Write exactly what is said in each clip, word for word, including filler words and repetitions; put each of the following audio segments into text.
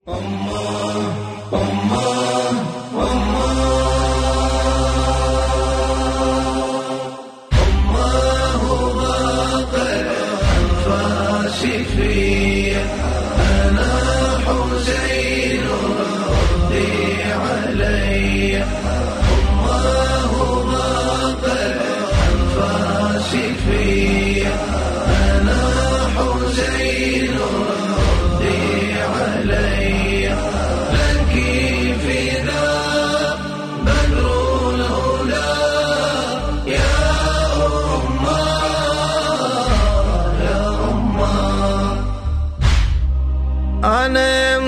أمه أمه أمه أمه باقر أنفاس فيا أنا حسين ردي علي أمه باقر أنفاس فيا أنا حسين ردي علي أنا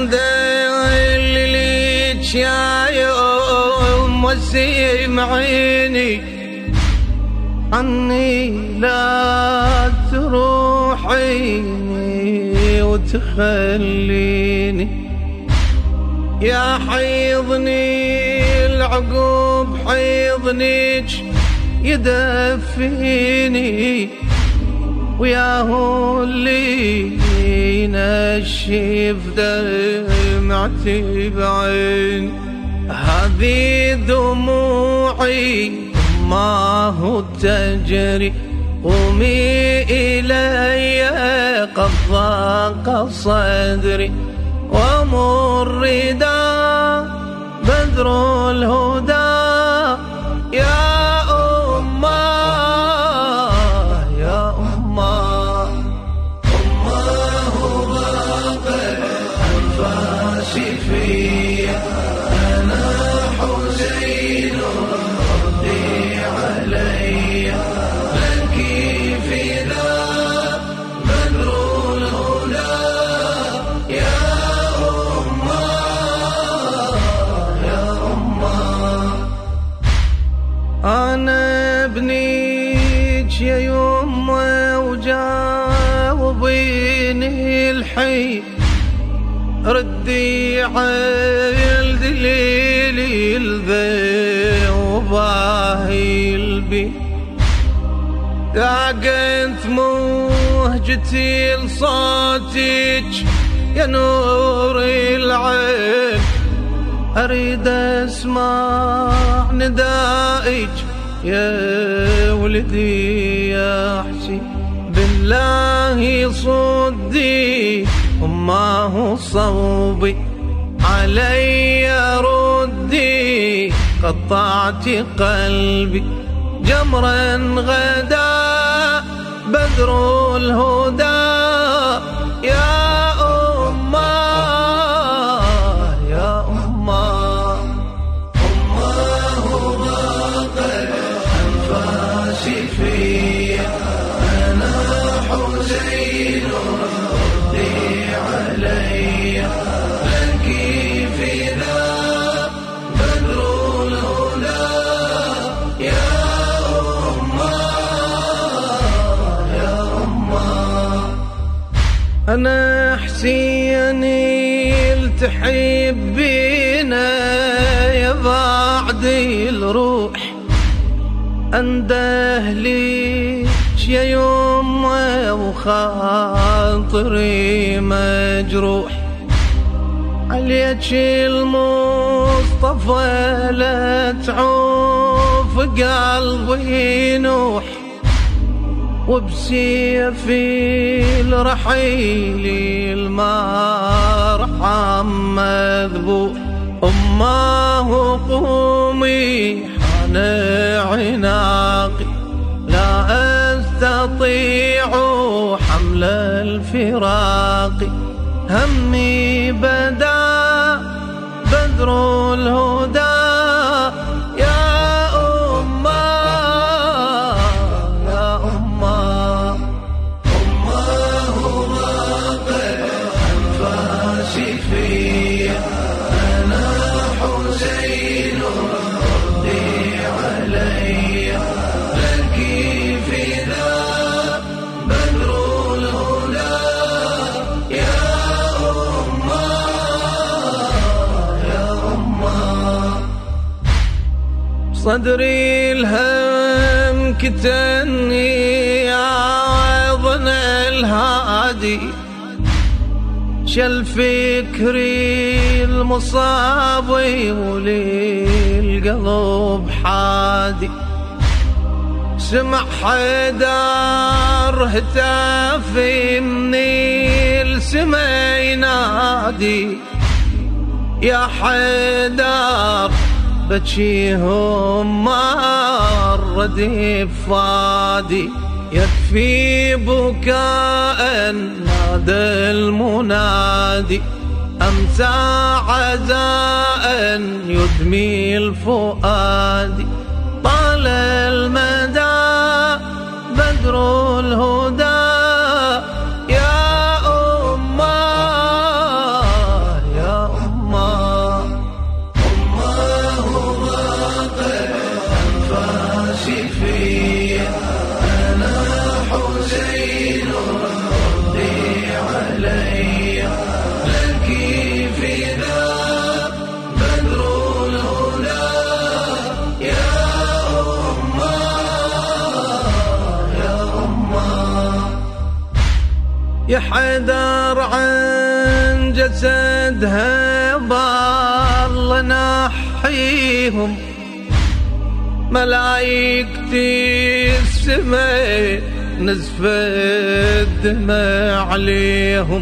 مدللك يا يوم وسيم عيني عني لا تروحيني وتخليني يا حيضني العقوب حيضنك يدفيني وياهو اللي ينشف دمعتي بعين هذه دموعي ما هو تجري قومي إلي قد ضاق صدري ومر دا بدر الهدى يا فيا أنا حسين ردي علي لك فدا بدر الهدى يا أمه يا أمه أنا ابنيك يا يمه وجاوبيني الحي ردي عيل دليلي الذي وباهي البي داقنت مهجتي لصوتك يا نور العين أريد أسمع ندائك يا ولدي يا حسين بالله صدي وما هو صوبي علي ردي قطعت قلبي جمرا غدا بدر الهدى يا أمه يا أمه أمه باقر أنفاسي فيا أنا حسين علي لك فدا بدر الهدى يا أمه يا أمه أنا حسيني التحب بينا يا بعدي الروح أنده ليك يا يمه وخاطري مجروح عليك المصطفى لا تعوف قلبي نوح وبسيفي الرحيل المرحم مذبوح أمه قومي حان عناقي لا أستطيع حمل الفراق همي بدا بدر الهدى يا أمه يا أمه أمه باقر أنفاسي فيا أنا حسين ردي علي لك فدا بدر الهدى يا أمه يا أمه صدري الهم كتني يا ظن الهادي شل فكري المصاب ولي القلب حادي، سمع حيدر هتاف من السما ينادي، يا حيدر بجيهم مرد فادي، يكفي بكاء نادى المنادي، أمسى عزاء يدمي الفؤاد، طال المدى بدر الهدى يا أمه يا أمه، أمه ضاقت أنفاسي فيه، أنا حسين ردي علي، لك فدا بدر الهدى يا يا حيدر عن جسدها بالله نحيهم، ملايكتي السماء نزفت دمع عليهم،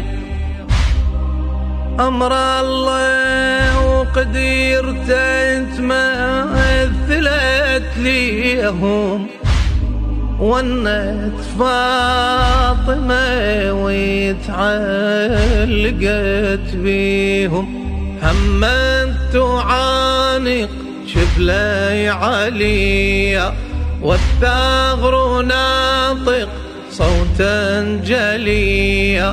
أمر الله وقديرته تمثلت ليهم، ونت فاطمة ويتعلقت بيهم، همت تعانق شبلي عليا، والثغر ناطق صوتا جليا،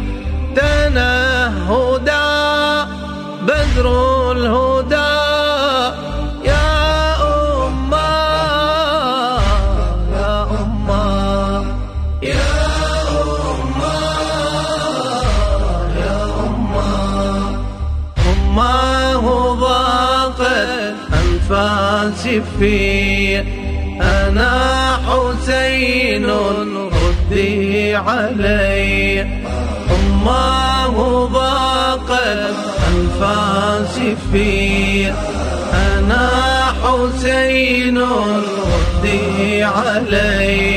تنهدا بدر الهدى أنفاسي في، أنا حسين ردي علي، أمه ضاقت أنفاسي في، أنا حسين ردي علي.